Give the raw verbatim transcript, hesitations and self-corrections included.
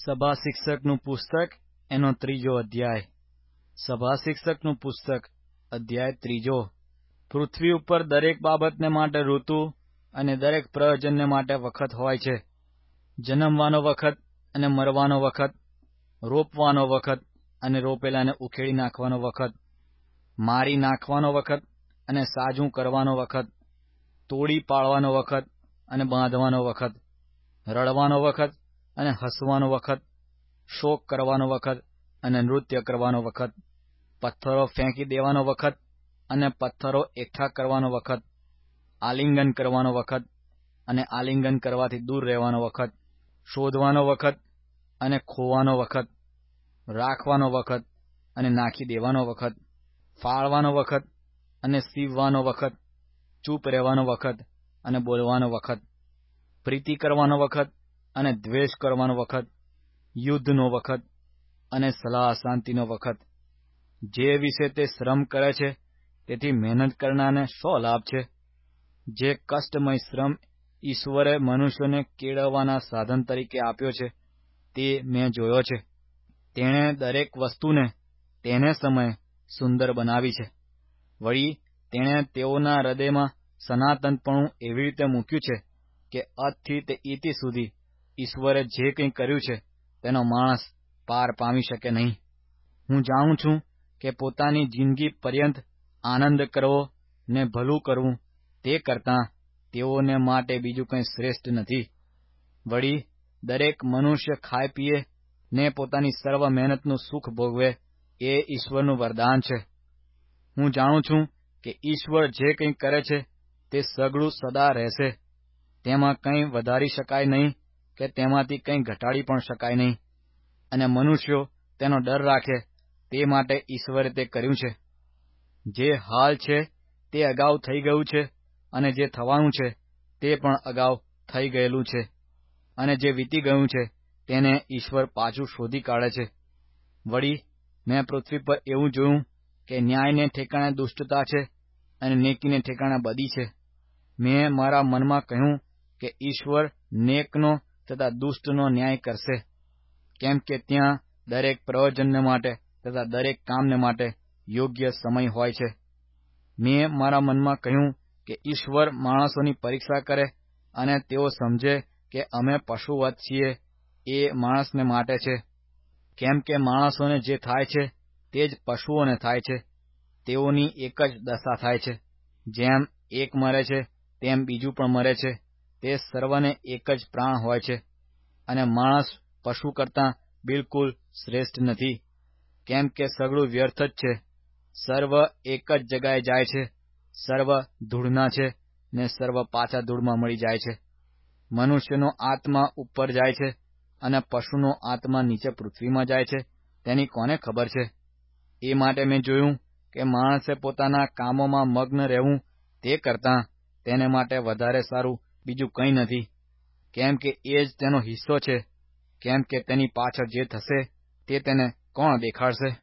સભા શિક્ષકનું પુસ્તક એનો ત્રીજો અધ્યાય. સભા શિક્ષકનું પુસ્તક અધ્યાય ત્રીજો. પૃથ્વી ઉપર દરેક બાબતને માટે ઋતુ અને દરેક પ્રયોજનને માટે વખત હોય છે. જન્મવાનો વખત અને મરવાનો વખત, રોપવાનો વખત અને રોપેલાને ઉખેડી નાખવાનો વખત, મારી નાખવાનો વખત અને સાજું કરવાનો વખત, તોડી પાડવાનો વખત અને બાંધવાનો વખત, રડવાનો વખત અને હસવાનો વખત, શોક કરવાનો વખત અને નૃત્ય કરવાનો વખત, પથ્થરો ફેંકી દેવાનો વખત અને પથ્થરો એકઠા કરવાનો વખત, આલિંગન કરવાનો વખત અને આલિંગન કરવાથી દૂર રહેવાનો વખત, શોધવાનો વખત અને ખોવાનો વખત, રાખવાનો વખત અને નાખી દેવાનો વખત, ફાળવાનો વખત અને સીવવાનો વખત, ચૂપ રહેવાનો વખત અને બોલવાનો વખત, પ્રીતિ કરવાનો વખત અને દ્વેષ કરવાનો વખત, યુદ્ધનો વખત અને સલાહ શાંતિનો વખત. જે વિશે તે શ્રમ કરે છે તેથી મહેનત કરનારને શો લાભ છે? જે કષ્ટમય શ્રમ ઈશ્વરે મનુષ્યોને કેળવવાના સાધન તરીકે આપ્યો છે તે મેં જોયો છે. તેણે દરેક વસ્તુને તેને સમયે સુંદર બનાવી છે. વળી તેણે તેઓના હૃદયમાં સનાતનપણું એવી રીતે મૂક્યું છે કે અતથી તે ઇતિ સુધી ઈશ્વરે જે કંઈ કર્યું છે તેનો માણસ પાર પામી શકે નહીં. હું જાણું છું કે પોતાની જિંદગી પર્યંત આનંદ કરવો ને ભલું કરવું તે કરતાં તેઓને માટે બીજું કંઈ શ્રેષ્ઠ નથી. વળી દરેક મનુષ્ય ખાય પીએ ને પોતાની સર્વ મહેનતનું સુખ ભોગવે એ ઈશ્વરનું વરદાન છે. હું જાણું છું કે ઈશ્વર જે કંઈ કરે છે તે સઘળું સદા રહેશે. તેમાં કંઈ વધારી શકાય નહીં કે તેમાંથી કંઈ ઘટાડી પણ શકાય નહીં. અને મનુષ્યો તેનો ડર રાખે તે માટે ઈશ્વરે તે કર્યું છે. જે હાલ છે તે અગાઉ થઈ ગયું છે અને જે થવાનું છે તે પણ અગાઉ થઈ ગયેલું છે. અને જે વીતી ગયું છે તેને ઈશ્વર પાછું શોધી કાઢે છે. વળી મેં પૃથ્વી પર એવું જોયું કે ન્યાયને ઠેકાણે દુષ્ટતા છે અને નેકીને ઠેકાણે બદી છે. મેં મારા મનમાં કહ્યું કે ઈશ્વર નેકનો તથા દુષ્ટનો ન્યાય કરશે, કેમ કે ત્યાં દરેક પ્રયોજનને માટે તથા દરેક કામને માટે યોગ્ય સમય હોય છે. મેં મારા મનમાં કહ્યું કે ઈશ્વર માણસોની પરીક્ષા કરે અને તેઓ સમજે કે અમે પશુવત છીએ એ માણસને માટે છે. કેમ કે માણસોને જે થાય છે તે જ પશુઓને થાય છે. તેઓની એક જ દશા થાય છે. જેમ એક મરે છે તેમ બીજું પણ મરે છે. તે સર્વને એક જ પ્રાણ હોય છે. અને માણસ પશુ કરતાં બિલકુલ શ્રેષ્ઠ નથી, કેમ કે સગળું વ્યર્થ જ છે. સર્વ એક જ જગાએ જાય છે. સર્વ ધૂળના છે ને સર્વ પાછા ધૂળમાં મળી જાય છે. મનુષ્યનો આત્મા ઉપર જાય છે અને પશુનો આત્મા નીચે પૃથ્વીમાં જાય છે તેની કોને ખબર છે? એ માટે મેં જોયું કે માણસે પોતાના કામોમાં મગ્ન રહેવું તે કરતાં તેને માટે વધારે સારું બીજું કંઈ નથી, કેમ કે એ જ તેનો હિસ્સો છે. કેમ કે તેની પાછળ જે થશે તે તેને કોણ દેખાડશે?